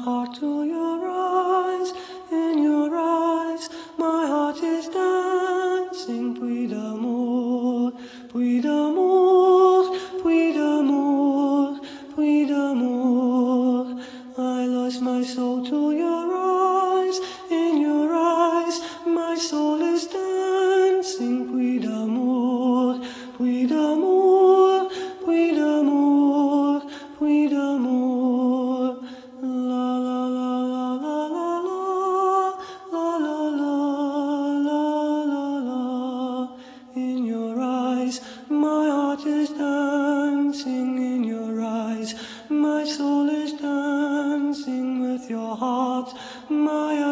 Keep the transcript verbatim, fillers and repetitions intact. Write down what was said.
heart to your eyes, in your eyes, my heart is dancing. Puis d'amour, puis d'amour, puis d'amour, puis d'amour. I lost my soul to your eyes, in your eyes, my soul is dancing. Puis d'amour, puis d'amour, puis d'amour, puis d'amour. La la la la la la la la la la la la. In your eyes, my heart is dancing. In your eyes, my soul is dancing with your heart. My